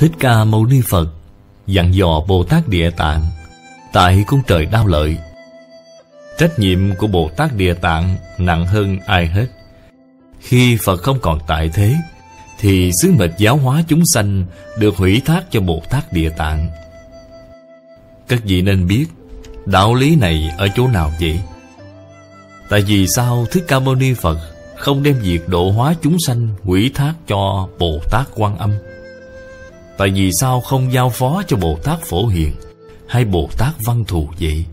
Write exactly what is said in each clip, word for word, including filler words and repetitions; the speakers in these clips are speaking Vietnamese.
Thích Ca Mâu Ni Phật dặn dò Bồ Tát Địa Tạng tại cung trời Đao Lợi. Trách nhiệm của Bồ Tát Địa Tạng nặng hơn ai hết. Khi Phật không còn tại thế, thì sứ mệnh giáo hóa chúng sanh được hủy thác cho Bồ Tát Địa Tạng. Các vị nên biết đạo lý này ở chỗ nào vậy? Tại vì sao Thích Ca Mâu Ni Phật không đem việc độ hóa chúng sanh hủy thác cho Bồ Tát Quan Âm? Tại vì sao không giao phó cho Bồ Tát Phổ Hiền hay Bồ Tát Văn Thù vậy?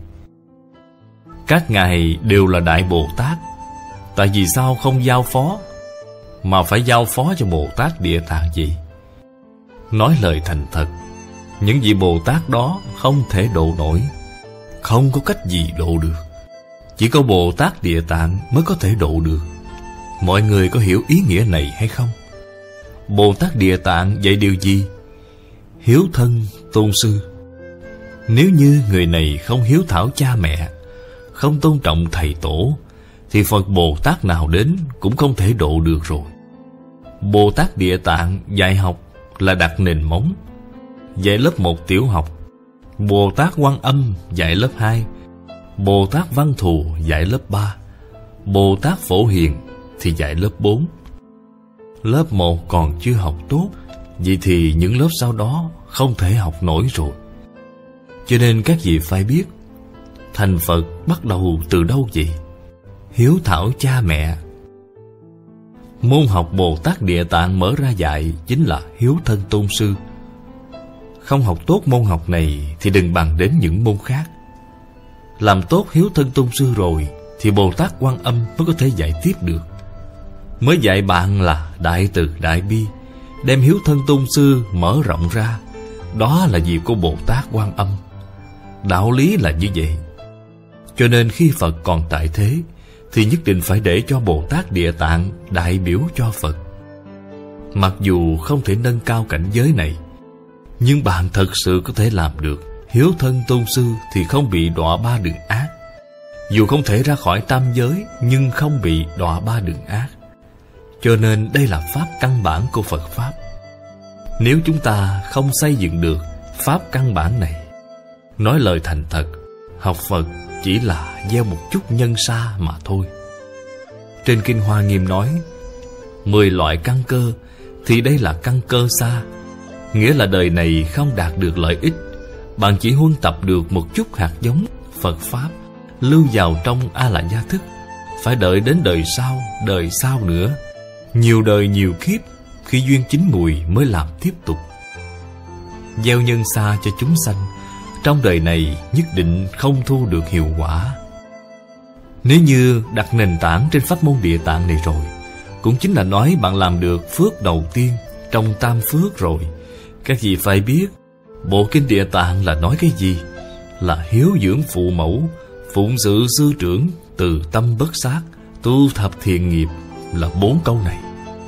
Các ngài đều là Đại Bồ Tát, tại vì sao không giao phó mà phải giao phó cho Bồ Tát Địa Tạng vậy? Nói lời thành thật, những vị Bồ Tát đó không thể độ nổi, không có cách gì độ được. Chỉ có Bồ Tát Địa Tạng mới có thể độ được. Mọi người có hiểu ý nghĩa này hay không? Bồ Tát Địa Tạng dạy điều gì? Hiếu thân tôn sư. Nếu như người này không hiếu thảo cha mẹ, không tôn trọng thầy tổ, thì Phật Bồ Tát nào đến cũng không thể độ được rồi. Bồ Tát Địa Tạng dạy học là đặt nền móng, dạy lớp một tiểu học. Bồ Tát Quan Âm dạy lớp hai, Bồ Tát Văn Thù dạy lớp ba, Bồ Tát Phổ Hiền thì dạy lớp bốn. Lớp một còn chưa học tốt, vậy thì những lớp sau đó không thể học nổi rồi. Cho nên các vị phải biết, thành Phật bắt đầu từ đâu vậy? Hiếu thảo cha mẹ. Môn học Bồ Tát Địa Tạng mở ra dạy chính là hiếu thân tôn sư. Không học tốt môn học này thì đừng bàn đến những môn khác. Làm tốt hiếu thân tôn sư rồi thì Bồ Tát Quan Âm mới có thể dạy tiếp được. Mới dạy bạn là đại từ đại bi, đem hiếu thân tôn sư mở rộng ra. Đó là việc của Bồ Tát Quan Âm. Đạo lý là như vậy. Cho nên khi Phật còn tại thế, thì nhất định phải để cho Bồ Tát Địa Tạng đại biểu cho Phật. Mặc dù không thể nâng cao cảnh giới này, nhưng bạn thật sự có thể làm được hiếu thân tôn sư thì không bị đọa ba đường ác. Dù không thể ra khỏi tam giới, nhưng không bị đọa ba đường ác. Cho nên đây là pháp căn bản của Phật Pháp. Nếu chúng ta không xây dựng được pháp căn bản này, nói lời thành thật, học Phật chỉ là gieo một chút nhân sa mà thôi. Trên Kinh Hoa Nghiêm nói, mười loại căn cơ thì đây là căn cơ sa, nghĩa là đời này không đạt được lợi ích. Bạn chỉ huân tập được một chút hạt giống Phật Pháp, lưu vào trong A La Gia Thức. Phải đợi đến đời sau, đời sau nữa, nhiều đời nhiều kiếp, khi duyên chín mùi mới làm tiếp tục. Gieo nhân sa cho chúng sanh, trong đời này nhất định không thu được hiệu quả. Nếu như đặt nền tảng trên pháp môn Địa Tạng này rồi, cũng chính là nói bạn làm được phước đầu tiên trong tam phước rồi. Các vị phải biết, bộ Kinh Địa Tạng là nói cái gì? Là hiếu dưỡng phụ mẫu, phụng sự sư trưởng, từ tâm bất sát, tu thập thiện nghiệp, là bốn câu này.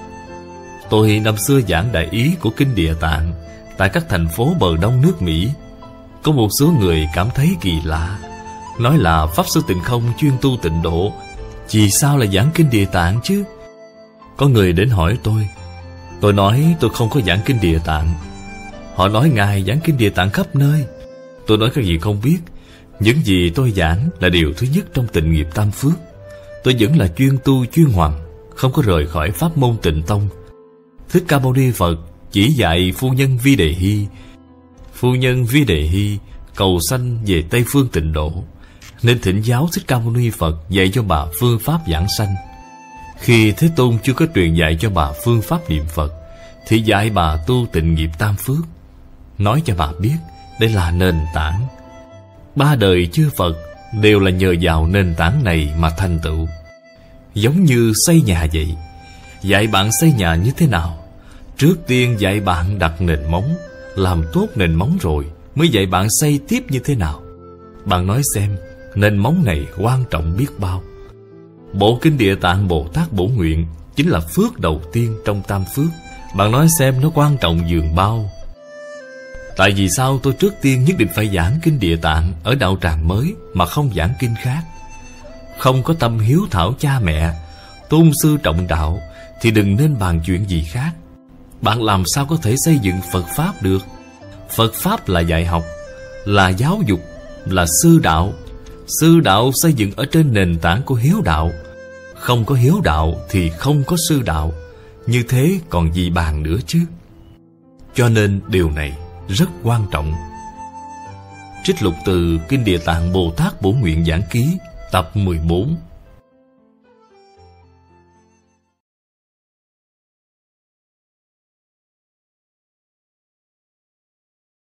Tôi năm xưa giảng đại ý của Kinh Địa Tạng tại các thành phố bờ đông nước Mỹ. Có một số người cảm thấy kỳ lạ, nói là Pháp Sư Tịnh Không chuyên tu tịnh độ, vì sao lại giảng Kinh Địa Tạng chứ? Có người đến hỏi tôi. Tôi nói tôi không có giảng Kinh Địa Tạng. Họ nói ngài giảng Kinh Địa Tạng khắp nơi. Tôi nói các vị không biết, những gì tôi giảng là điều thứ nhất trong tịnh nghiệp tam phước. Tôi vẫn là chuyên tu chuyên hoàng, không có rời khỏi pháp môn Tịnh Tông. Thích Ca Mâu Ni Phật chỉ dạy phu nhân Vi Đề Hy. Phu nhân Vi Đề Hy cầu sanh về Tây Phương Tịnh Độ, nên thỉnh giáo Thích Ca Mâu Ni Phật dạy cho bà phương pháp giảng sanh. Khi Thế Tôn chưa có truyền dạy cho bà phương pháp niệm Phật, thì dạy bà tu tịnh nghiệp tam phước, nói cho bà biết đây là nền tảng. Ba đời chư Phật đều là nhờ vào nền tảng này mà thành tựu. Giống như xây nhà vậy, dạy bạn xây nhà như thế nào? Trước tiên dạy bạn đặt nền móng, làm tốt nền móng rồi mới dạy bạn xây tiếp như thế nào. Bạn nói xem, nền móng này quan trọng biết bao. Bộ Kinh Địa Tạng Bồ Tát Bổ Nguyện chính là phước đầu tiên trong tam phước. Bạn nói xem nó quan trọng dường bao. Tại vì sao tôi trước tiên nhất định phải giảng Kinh Địa Tạng ở đạo tràng mới mà không giảng kinh khác? Không có tâm hiếu thảo cha mẹ, tôn sư trọng đạo, thì đừng nên bàn chuyện gì khác. bạn làm sao có thể xây dựng Phật Pháp được? Phật Pháp là dạy học, là giáo dục, là sư đạo. Sư đạo xây dựng ở trên nền tảng của hiếu đạo. Không có hiếu đạo thì không có sư đạo. Như thế còn gì bàn nữa chứ? Cho nên điều này rất quan trọng. Trích lục từ Kinh Địa Tạng Bồ Tát Bổn Nguyện Giảng Ký tập mười bốn.